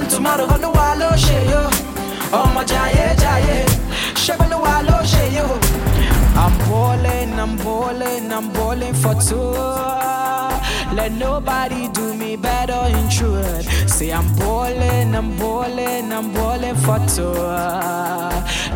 tomorrow. Oluwa lo ṣe yo. Ọmọ jayé jayé. Ṣé Olúwa ló ṣe yo. I'm balling for two. Let nobody do me better in truth. Say I'm balling for two.